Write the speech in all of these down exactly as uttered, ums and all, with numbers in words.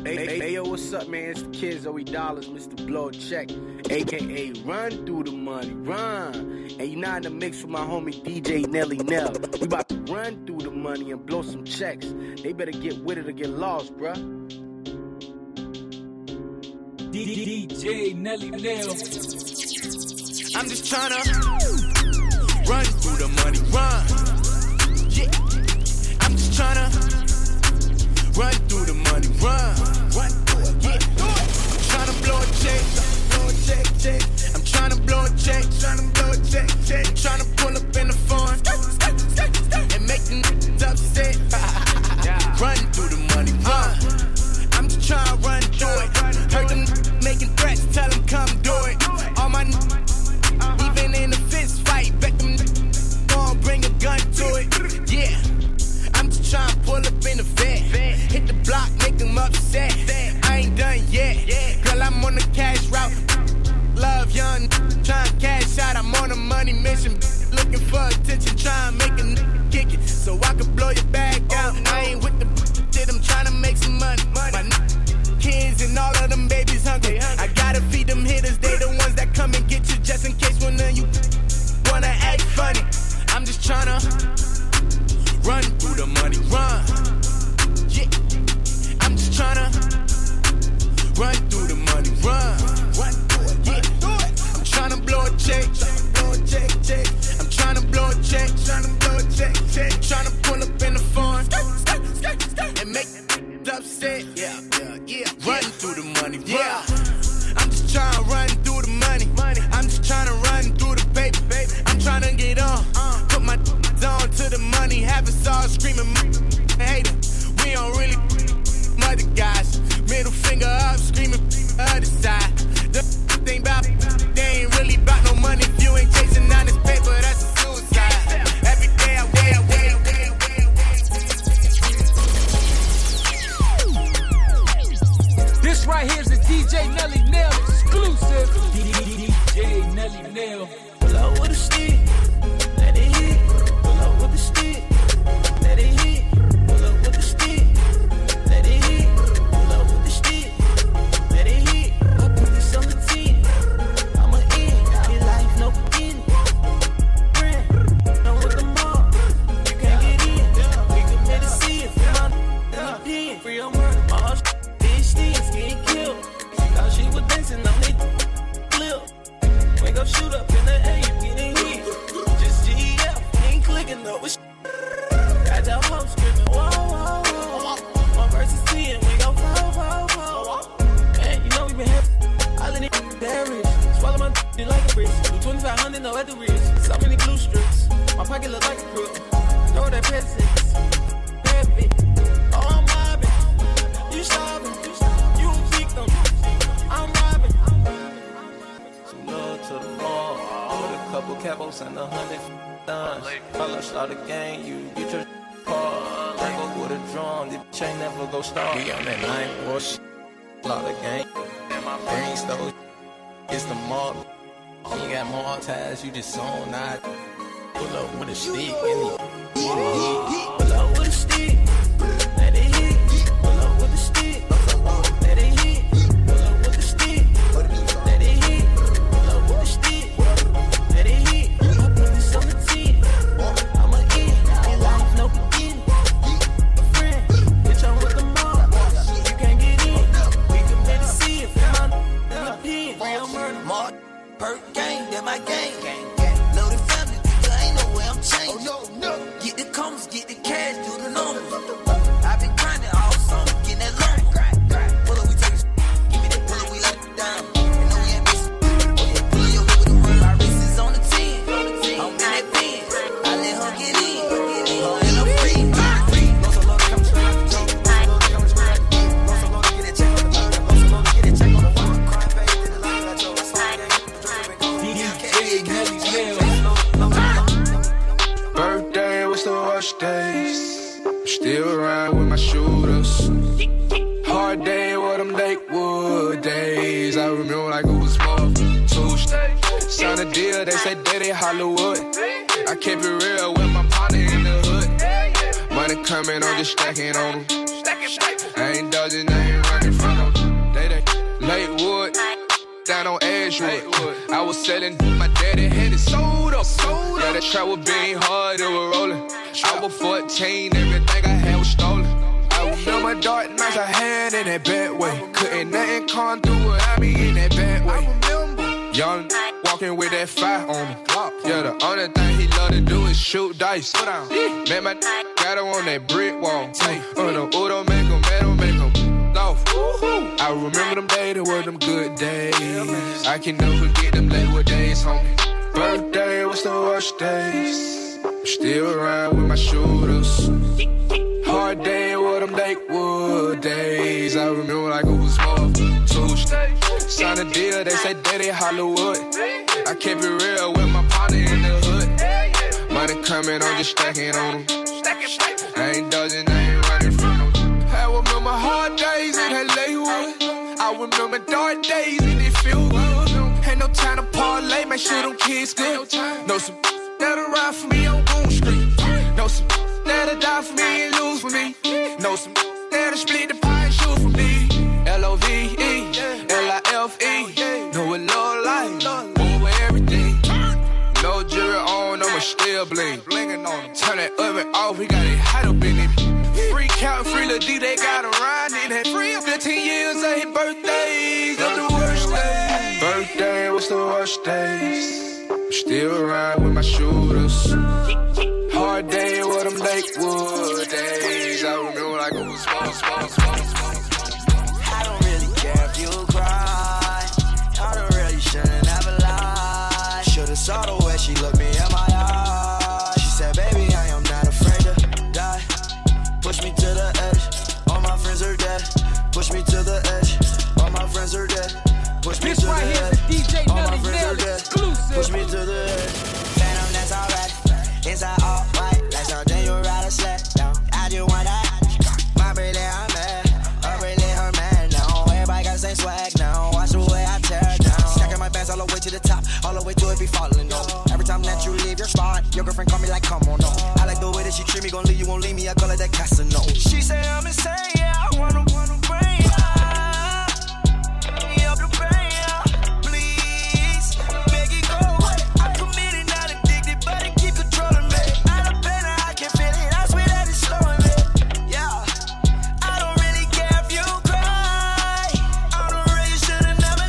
Hey, hey, hey, yo, what's up, man? It's the Kids Zoe Dollars, Mister Blow Check, A K A Run Through the Money, run. And you not in the mix with my homie D J Nelly Nell. We about to run through the money and blow some checks. They better get with it or get lost, bruh. D J Nelly Nell. I'm just tryna run through the money, run. Yeah, I'm just tryna run through the money, run, run through it, yeah. I'm tryna blow a check, blow a check, check. I'm tryna blow a check, tryna blow a check, check. I'm tryna pull up in the phone and make the niggas upset. Run through the money, run. I'm just tryna run through it. Heard them making threats, tell them come do it. All my even in a fist fight, bet them gon' bring a gun to it, yeah. I'm just tryna pull up in the vet. Hit the block, make them upset. I ain't done yet. Girl, I'm on the cash route. Love young, tryna cash out. I'm on a money mission. Looking for attention, tryna make a nigga kick it. So I can blow your bag out. I ain't with the shit, I'm tryna make some money. My kids and all of them babies hungry. I gotta feed them hitters. They the ones that come and get you just in case one of you wanna act funny. I'm just tryna run through the money, run. Yeah, I'm just tryna run through the money, run. Run through it, yeah. I'm tryna blow a check, blow a check, check. I'm tryna blow a check, tryna blow a check, check. Tryna pull up in the phone and make it upset. Yeah, yeah, yeah. Run through the money, run. Yeah. I'm just tryna run through the money, money. I'm just tryna run through the paper, baby. I'm tryna get on, uh, put my on to the money, have us all screaming, hater. We don't really mother guys. Middle finger up, screaming other side. The thing about they ain't really about no money. If you ain't chasing down this paper, that's a suicide. Every day I wait, I wait, I wait, I wait. This right here is the D J Nelly Nell exclusive. D J Nelly Nell. Pull out with a stick, let it hit. Pull up with the stick, let it hit. Pull up with the stick, let it hit. Pull up with the stick, let it hit. I put this on the ten, I'm an in. Get life, no beginning. Friend, I'm with the mob, you can't get in. We committed sin, free my in the pen. Free your murder, my heart, bitch, things getting killed. Thought she was dancing, I'm they flip. Wake up, shoot up in the air, you getting hit. Just G F, ain't clicking though. Got your home screaming, whoa, whoa, whoa. One versus ten, we go four, four, four. Man, you know we been having all of these bad rich. Swallow my d like a bridge. Do twenty-five hundred, no at the wrist. So many glue strips. My pocket look like a crook. Throw that peasants. Bad bitch. Oh, I'm mobbing. You starving. You a victim. I'm robbing. Some love to the mall. With a couple capos and a hundred done. Color start a game, you get your car. Let go with a drum, the chain never go start. We on that nine war shit, lot of game. Green stove, it's the mob. You got more ties, you just on not. Pull up with a stick, and it pull up with a stick, let it hit. Pull up with a stick, let it hit. Pull up with a stick, let it hit. Pull up with a stick, let it hit. I put this on the ten, I'm an in. In life, no beginning. A friend, bitch, I'm with the mob. You can't get in. We committed sin, free my in the pen. Real murder, mark, perk gang, that my gang. Loaded family, you ain't know where I'm changing. Oh, no, no. Get the combs, get the cash, do the numbers. I've been grinding all summer, getting that lumber. Pull up, we take a give me that pull up, we let it down. You know we ain't missing. Pull your hood with a run, my wrist is on the ten. I'm in that pen, I let her get in. Her and her free. Go so low, come straight. Go so low, come straight. Go so low, get that check on the phone. Go so low, get that check on the phone. Crying baby, did a line like your song. D J Nelly Nell. Birthday, what's the worst days? I'm still around with my shooters. Hard day, with them Lakewood days. I remember like it was more Tuesday. Signed a deal, they said that in Hollywood. I kept it real with my partner in the hood. Money coming, I'm just stacking on them. I ain't dodging, I ain't running Lakewood, down on Edgewood. I was selling, my daddy had it sold up. Yeah, that trap was being hard, it was rolling. I was fourteen, everything I had was stolen. I remember dark nights I had in that bad way. Couldn't nothing come through without me in that bad way. Young walking with that fire on me. Yeah, the only thing he love to do is shoot dice. Man, my got him on that brick wall. On the Udo make him, metal make him off. I remember them days, they were them good days. I can never forget them Lakewood days, homie. Birthday was the worst days. Still around with my shooters. Hard day with them Lakewood days. I remember like it was more Tuesday. Signed a deal, they say Daddy Hollywood. I kept it real with my partner in the hood. Money coming, I'm just stacking on them. I ain't dodging, I ain't running from them. I remember hard days in that Lakewood. I remember dark days in that field. Ain't no time to parlay, make sure them kids good. Know some that'll ride for me on Boone Street. Know some that'll die for me and lose for me. Know some that'll split the pie and shoot for me. L O V E, L I F E. Know it low life, over everything. No jewelry on, I'ma still bling. Blinging on him. Turn that oven off, we got it hot up in it. Free count, free Lil D, they got him riding it. Free fifteen years of his birthdays, of the worst days. Birthday was the worst days. Still around with my shooters. Hard day with them Lakewood days. I remember like it was small, small, small, small. I don't really care if you cry. I don't really shouldn't ever lie. Should've saw the way she looked me in my eyes. She said, baby, I am not afraid to die. Push me to the edge. All my friends are dead. Push me to the edge. All my friends are dead. Push me This to right the here edge. is D J All my Nelly friends Nail are dead. exclusive. Push me to the edge. Phantom, that's alright. Inside all white, like something you ride a sled down. I just want that. My pretty, I'm mad. Her pretty, her man now. Everybody got the same swag now. Watch the way I tear down. Stacking my bands all the way to the top, all the way to it be falling no. Every time that you leave your spot, your girlfriend call me like, come on, no. I like the way that she treat me, gon' leave you, won't leave me. I call it that Casino. She say I'm insane, yeah. I wanna, wanna bring her. Me up the brain, yeah. Please, make it go. I'm committed, not addicted, but it keep controlling me. Out of pain, I can feel it. I swear that it's slowing me. Yeah, I don't really care if you cry. I don't really should've never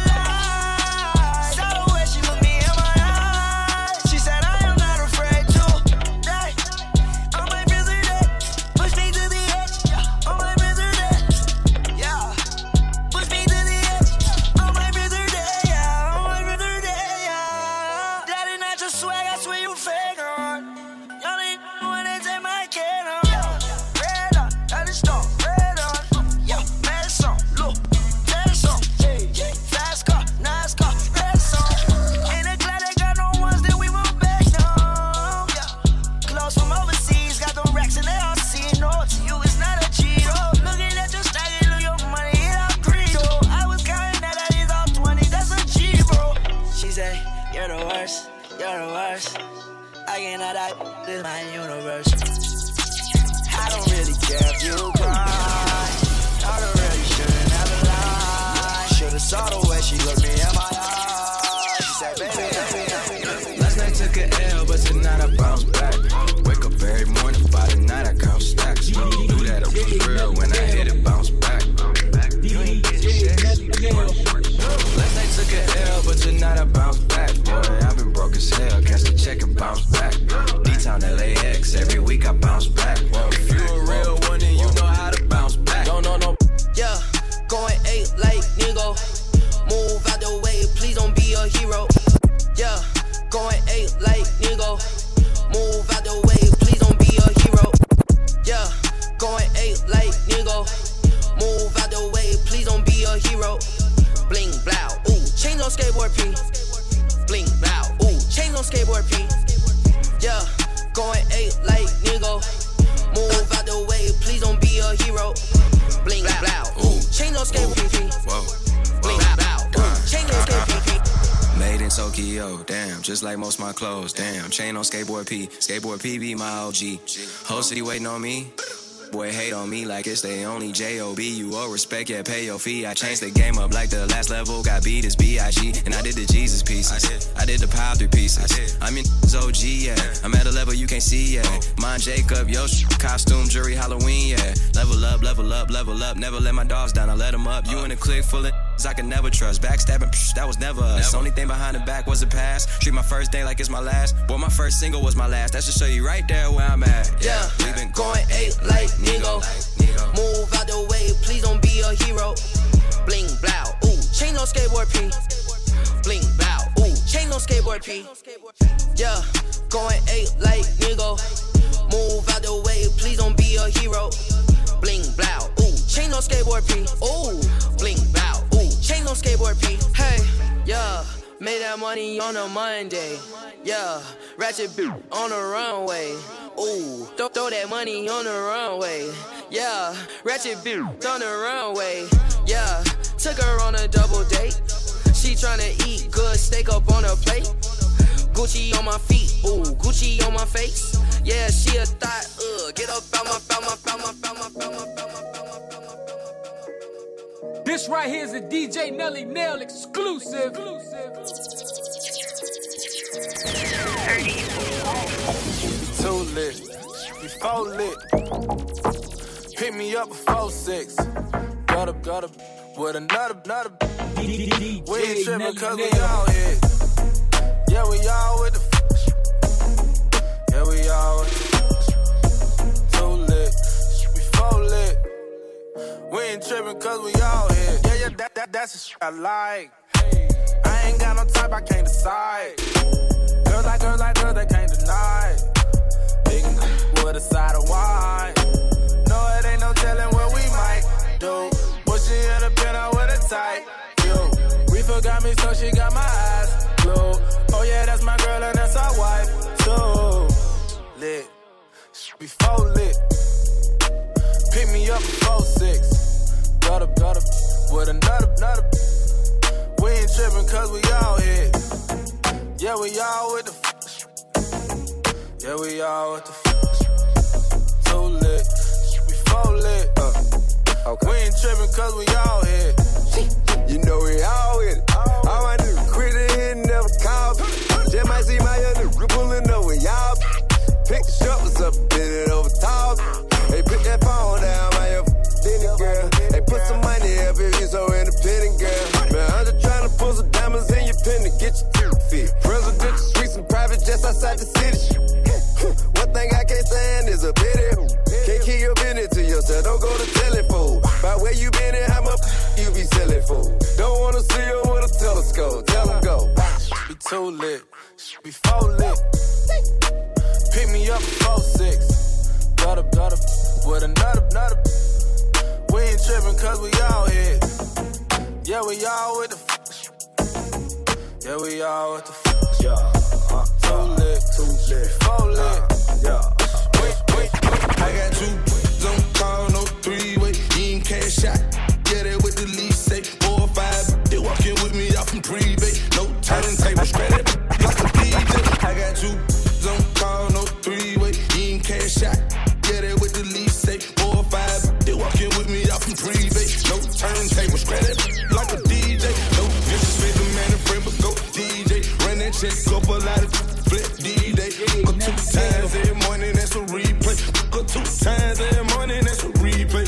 lied. Saw the way she looked me in my eyes. She said I am not afraid to die. All my friends are dead. Push me to the edge. Yeah. All my friends are dead. Yeah. Push me to the edge. All my friends are dead. Yeah. All my friends are dead. Yeah. That is not your swag. I swear you fake on. Y'all ain't doing it. Take my kid on. Red on. That is stone. Red on. Yeah. Mad song. Look. That song. Hey. Fast car. Nice car. Red song. In the glad they got no ones that we won't back down. Yeah. Clothes from overseas. Got the racks and they all see no. To you it's not a Cheeto. Looking at your stack and look your money. It all Credo. I was counting that that is all twenty. That's a G, bro. She say, you're the worst. You're the worst. I cannot die. This is my universe. I don't really care if you cry. I don't really shouldn't ever lie. Should've saw the way she looked me in my eyes. She said, baby, baby, Last night took an L, but tonight I bounce back. Wake up every morning, by the night I count stacks. Knew that it was real when I hit it, bounce back. Last night took an L, but tonight I bounce back. Boy, I've been broke as hell, catch the check and bounce back. D-Town L A X, every week I bounce back. Whoa, if you a real one, then you know how to bounce back. No, no, no. yeah, going eight like Ningo. Move out the way, please don't be a hero. Yeah, going eight like Ningo. Move out the way, please don't be a hero. Yeah, going eight like Ningo. Move out the way, please don't be a hero. Bling, blow, ooh, chains on skateboard P. Bling, blow, ooh, chains on skateboard P. Yeah, going eight like Ningo. Move out the way, please don't be a hero. Bling, blow, ooh, chains on skateboard P. Bling, blow, ooh, chains on skateboard P. Made in Tokyo, damn, just like most of my clothes, damn. Chain on skateboard P, skateboard P be my O G. Whole city waiting on me. boy hate on me like it's they only J O B. You owe respect, yeah, pay your fee. I changed the game up like the last level. Got beat as B I G. And I did the Jesus pieces. I did, I did the pile through pieces. I did. I'm in O G, yeah. I'm at a level you can't see, yeah. Mine Jacob, yo, costume, jury, Halloween, yeah. Level up, level up, level up. Never let my dogs down, I let them up. You in a clique full of I can never trust. Backstabbing, psh, that was never us. Never. Only thing behind the back was the past. Treat my first day like it's my last. Boy, my first single was my last. That should show you right there where I'm at. Yeah, yeah. We been going eight like Nigo. Move out the way, please don't be a hero. Bling, blow, ooh, chain on skateboard P. Bling, blow, ooh, chain on skateboard P. Yeah, going eight like Nigo. Move out the way, please don't be a hero. Bling, blow, ooh, chain on skateboard P. Ooh, bling, blow, ooh, chain on skateboard P. Hey, yeah, made that money on a Monday. Yeah, ratchet boot on the runway. Ooh, throw, throw that money on the runway. Yeah, ratchet boot on the runway. Yeah, took her on a double date. She tryna eat good steak up on a plate. Gucci on my feet, ooh, Gucci on my face. Yeah, she a thought, uh, get up out my, out my, out my, out my, out my, out my. This right here is a D J Nelly Nail exclusive. Too lit, before lit. Pick me up before six. Got up, got up with another, another. We ain't trippin' cause we all here. Yeah, we all with the f- Yeah, we all with the f- Too lit, before lit. We ain't trippin' cause we all here. Yeah, yeah, that, that, that's the shit I like. I ain't got no type, I can't decide. Girls like girls like girls, they can't deny. Big with a side of wine. No, it ain't no telling what we might do. Pushing in the pen out with a tight. Yo, we forgot me, so she got my eyes glued. Oh yeah, that's my girl and that's our wife. So lit, before lit. Pick me up before six. Got up, got up with another, another. We ain't trippin' cause we all here. Yeah, we all with the f- Yeah, we all with the f- Too lit, before lit. Uh, okay. We ain't trippin' cause we all here. You know we all with it. All my niggas quit it and never call. Just might see my young nigga pulling up with y'all. Pick the shovels up and bend it over top. Hey, put that phone down, my young f***ing girl. Hey, put some money up if you so independent, girl. Man, I'm just trying to pull some diamonds in your pen to get your teeth fit. Presidential suites and private jets outside the city. One thing I can't stand is a pity. Can't keep your business to yourself, don't go to telephone. By where you been and how much you be selling for. Don't wanna see you with a telescope, tell them go. Be too lit, before lit. Pick me up before six. Got up, got up with another, another. We ain't trippin' cause we all here. Yeah, we all with the f- Yeah, we all with the f- Yeah, uh, too lit, too lit, before lit. uh, yeah. Wait, wait, wait. I got two don't call no three-way. You ain't cash out. Get it with the lease, say four or five. They walking with me off from pre-bait. No turntable, scratch it like a D J. I got two don't call no three-way. You ain't cash out. Get it with the lease, say four or five. They walking with me off from pre-bait. No turntable, scratch it like a D J. No disrespect the man and friend, but go D J. Run that check up a lot of flip D-Day. Go two times every morning, that's a replay. Go two times every morning, that's a replay.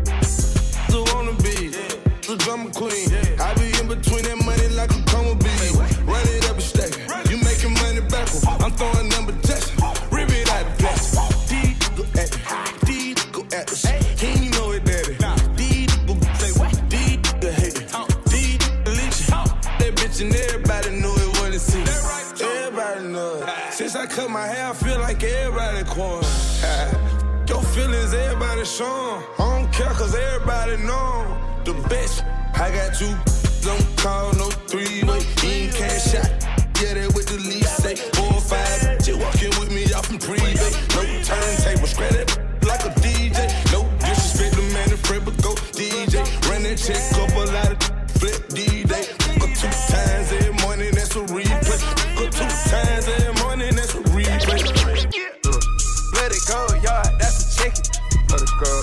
So wanna be the drummer queen. I be in between that money like a coma bee. Run it up and stack it. You making money backwards. I'm throwing number tests. Rip it out the plastic. D go at it. D go at us. He ain't know it, daddy. D go say what? D go hate it. D go leech it. That bitch and everybody knew it when it see. Everybody know it. Since I cut my hair, I feel like everybody corn. Your feelings, everybody shown. I don't care cause everybody know the best. I got you, don't call no three-way. You ain't cash out. Get it with the lease, say four or five. Just walking with me off from pre-bait. No turntable, scratch it like a D J. No disrespect the man and friend, but go D J. Run that check up a lot of flip D-Day. Go two times every morning, that's a replay. Go two times every morning, that's a replay. Let it go, y'all, that's a chicken. Let it go,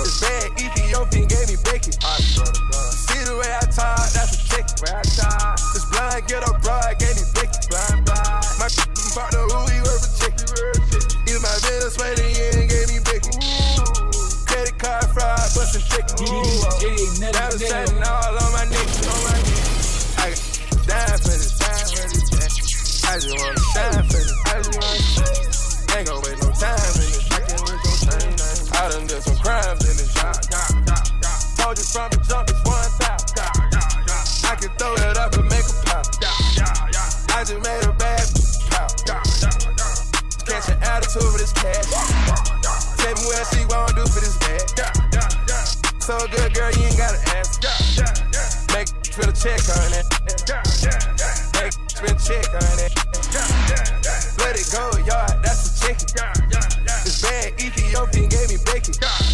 This bad Ethiopian gave me bacon. See the way I talk, that's a chick. This blind ghetto broad gave me bacon. My partner who he worth a chick. Either my Venezuelan yeah, gave me bacon. Credit card fraud, bustin' chicken. Now the shining all on my neck. I got die for this, die for this. I just wanna die for this. I just wanna ain't gon' waste no time in this. I can't waste no time. I done did some crimes in this. Told you from the jump, it's one thousand. I can throw it up and make a pop. I just made a bad pop. Catch an attitude for this cash. Tell me what she wanna do for this bag. So good, girl, you ain't gotta ask. Make for the check on it. Make for the check on it. Let it go, yard, that's a chicken. This bad Ethiopian gave me bacon.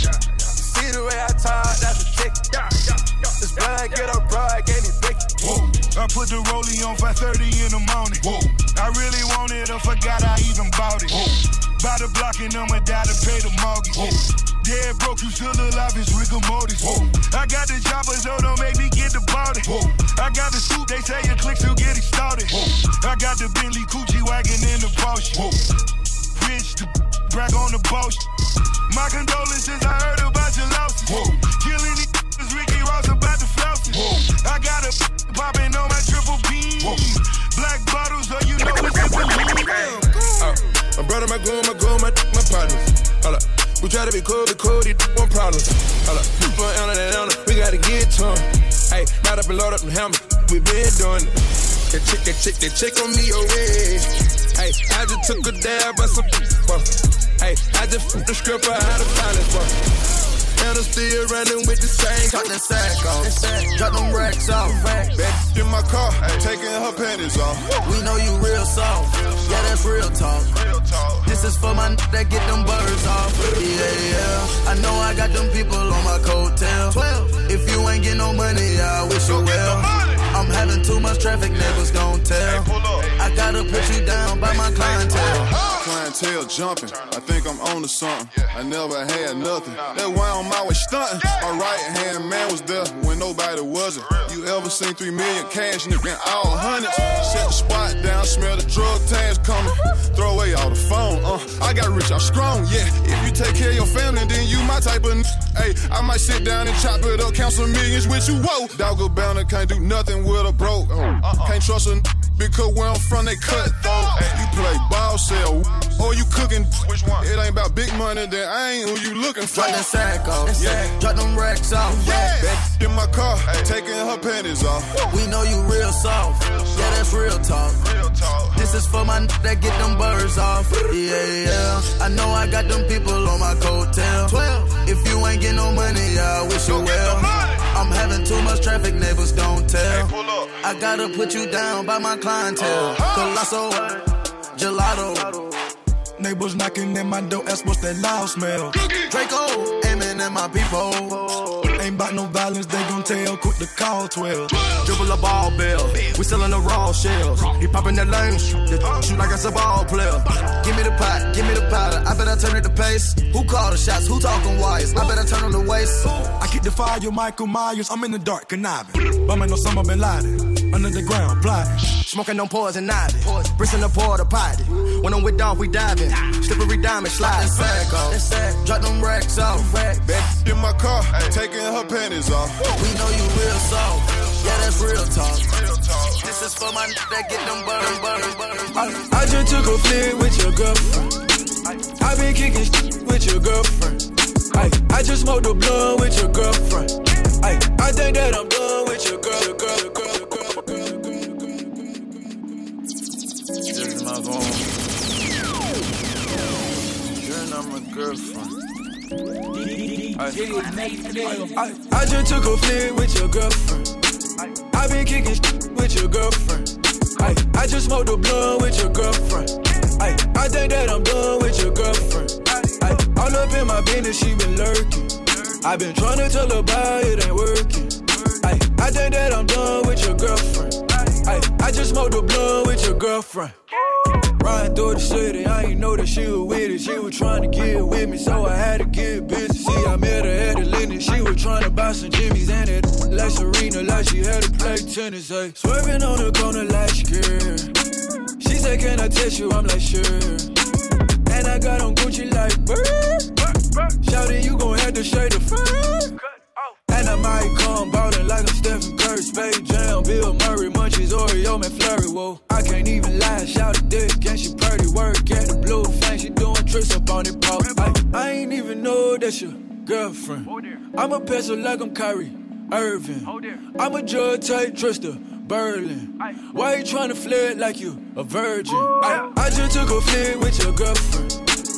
See the way I talk, that's a chicken. This blind ghetto broad gave me bacon. Whoa. I put the rollie on five thirty in the morning. Whoa. I really wanted it, I forgot I even bought it. Whoa. By the block and I'ma die to pay the mortgage. Whoa. Dead broke, you still alive, it's rigor mortis. Whoa. I got the chopper, so don't make me get the body. Whoa. I got the scoop, they say your clicks will get it started. Whoa. I got the Bentley Coochie wagon in the Porsche. Whoa. Rich to brag on the boss. My condolences, I heard about your losses. Whoa. Killing these is Ricky Ross about the flounces. I got a popping on my triple beam. Whoa. Black bottles, so you know it's a believe. Uh, my brother, my goon, my goon, my my partners. Hold up. We try to be cool, be cool, these one problem. Hold up. One on that on we gotta get to him. Hey, light up and load up them helmets. We been doing it. That chick, that chick, that chick on me away. Hey, I just took a dab at some. Hey, I just flipped the script for how to find it, bro. And I'm still running with the same. Cut that sack off. Drop them racks off. Bitch in my car, taking her panties off. We know you real soft. Yeah, that's real talk. This is for my n- that get them birds off. Yeah, yeah. I know I got them people on my coattail. If you ain't get no money, I wish you well. I'm having too much traffic, neighbors gon' tell. I gotta put you down by my clientele. Clientele jumping, I think I'm on to something. I never had nothing. That's why I'm always stunting. My right hand man was there when nobody wasn't. You ever seen three million cash and it been all hundreds? Set the spot down, smell the drug tags coming. Throw away all the phone, uh. I got rich, I'm strong, yeah. If you take care of your family, then you my type of n- Hey, I might sit down and chop it up, count some millions with you, whoa. Doggo bound and can't do nothing with a broke. Uh-uh. Can't trust a n- because where I'm from, they cut though. You play ball sell, or you cooking. Which one? It ain't about big money, then I ain't who you looking for. Drop that sack off. Yeah. Drop them racks off. Yeah. Bitch in my car, taking her panties off. We know you real soft. Yeah, that's real talk. This is for my n- that get them birds off. Yeah, yeah. I know I got them people on my coattail. If you ain't get no money, I wish you well. I'm having too much traffic, neighbors don't tell. I gotta put you down by my clientele. Colosso, gelato. Neighbors knocking at my door, ask what's that loud smell. Draco, aiming at my people. Ain't bout no violence, they gon' tell, quick to call twelve. Dribble a ball bell, we sellin' the raw shells. He poppin' that lane, that shoot like it's a ball player. Give me the pot, give me the powder, I better turn it to pace. Who call the shots, who talking wires, I better turn on the waist. I keep the fire, Michael Myers, I'm in the dark, conniving. Bumming on Osama bin Laden, under the ground, plotting. Smoking on poison ivy, bricks in the porta potty. When I'm with dog, we diving, slippery diamond sliding. Sack off, drop them racks off. Bitch in my car, taking her panties off. We know you real soft, yeah, that's real talk. This is for my n- that get them burn, burn, burn. I, I just took a flick with your girlfriend. I been kicking shit with your girlfriend. I, I just smoked the blunt with your girlfriend. I, I think that I'm done with your girl, your girl, your girl, your girl, your girl, your girl, your girl. Just my phone. You're not my girlfriend. I, I, I just took a flick with your girlfriend. I been kicking shit with your girlfriend. I, I just smoked the blunt with your girlfriend. I, I think that I'm done with your girlfriend. I, all up in my business, she been lurking. I been trying to tell her about it ain't working. I, I think that I'm done with your girlfriend. I, I just smoked the blunt with your girlfriend. Riding through the city, I ain't know that she was with it. She was trying to get with me, so I had to get busy. See, I met her at the some Jimmy's and it like Serena, like she had to play tennis, ay. Swerving on the corner like Shakira. She said, can I touch you? I'm like, sure. And I got on Gucci like, bird. Shouty, you gon' have to shade the fur. And I might come ballin' like I'm Stephen Curry. Spade Jam, Bill Murray, Munchies, Oreo, McFlurry, whoa. I can't even lie, shout it dick, and she pretty. Work at the blue fang, she doing tricks up on it, pop. I, I ain't even know that's your girlfriend. I'm a pencil like I'm Kyrie Irving. I'm a drug type Trista Berlin. Why you tryna flirt like you a virgin? I, I just took a flirt with your girlfriend.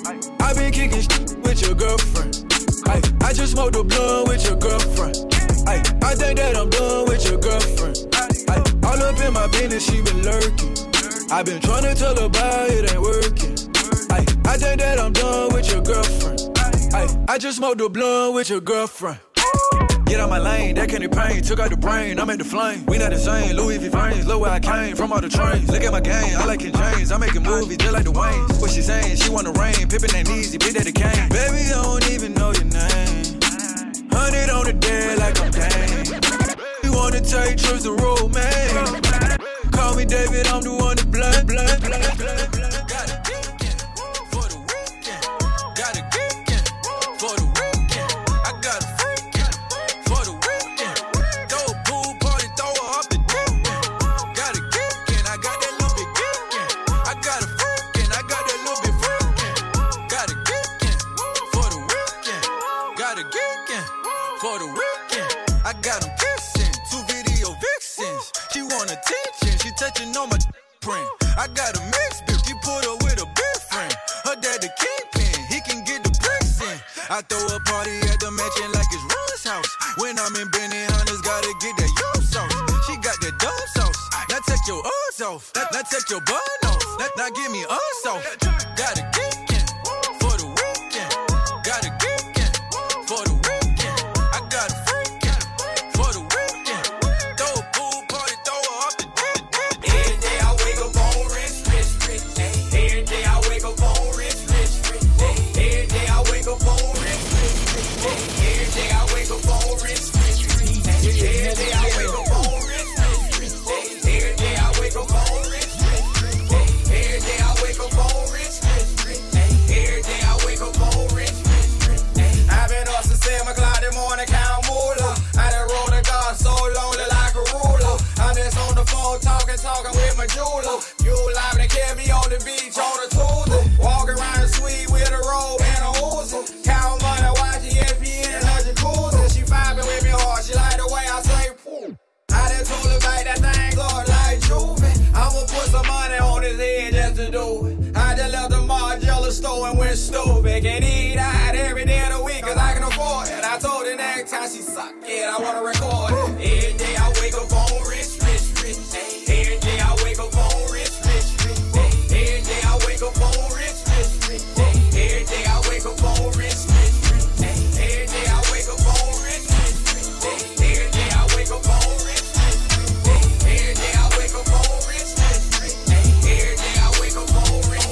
I been kicking shit with your girlfriend. I, I just smoked a blunt with your girlfriend. I, I think that I'm done with your girlfriend. I, all up in my business, she been lurking. I been trying to tell her about it ain't working. I, I think that I'm done with your girlfriend. I, I just smoked a blunt with your girlfriend. Get out my lane, that candy pain, took out the brain, I'm at the flame. We not the same, Louis V frames, look where I came from all the trains. Look at my game, I like King James, I'm making movies just like the Waynes. What she saying, she wanna rain, Pippin ain't easy, bitch that it came. Baby, I don't even know your name. Hundred on the dead like I'm Dane. You wanna take trips to road, man. Call me David, I'm the one that blood, blood, blood, blood, blood. Got a geekin' for the weekend. Got a geekin' for the weekend. I got a freakin' for the weekend. Throw a pool party, throw her off the deep end. Got a geekin', I got that little bit geekin'. I got a freakin', I got that little bit freakin'. Got a geekin' for the weekend. Got a geekin' for the weekend. I got them kissing, two video vixens. She want attention, she touching on my print. I got a mixed bitch, she put her with a big friend. Her dad the kingpin, he can get the bricks in. I throw a party at the mansion like it's Ron's house. When I'm in Benihana's, gotta get that yo sauce. She got that dumb sauce. Now take your us off, now, now take your bun off. Now, now give me us off. Got a geekin' for the weekend. Got a geekin' for the weekend. I got a freakin' for the weekend. Throw a pool party, throw her off the deep end. Every day I wake up on rich, rich, rich. Every day I wake up on rich, rich, rich. Every day I wake up on rich, rich, rich. Every day I wake up on rich, rich, rich. Every day I wake up on rich, rich, rich. Every day I wake up on rich, rich, rich. Every day I wake up on rich, rich, rich. Every day I wake up on rich, rich, rich. I've been up since seven o'clock in the morning, count moolah. I done rolled a gun so lonely like a ruler. I'm just on the phone talking, talking with my jeweler. You live to carry me on the beach on a Tuesday. Walk around the suite with a robe and a Uzi. Count money, watch E S P N in a jacuzzi. She vibing with me hard, she like the way I say poo. I done told her back that thing up like Juvie. I'ma put some money on his head just to do it. I just left the Margiela store and went stupid. Can eat out every day of the week cause I can afford it. I told her next time she suck it, I wanna record it. Every day I wake up on rich, rich, rich. Every day I wake up on rich, rich, rich. Every day I wake up on rich, rich, rich. Every day I wake up on rich, rich, rich. Every day I wake up on rich, rich, rich. Every day I wake up on rich, rich, rich. Every day I wake up on rich, rich, rich. Every day I wake up on rich,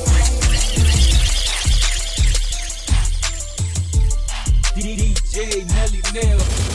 rich. D J Nelly Nail.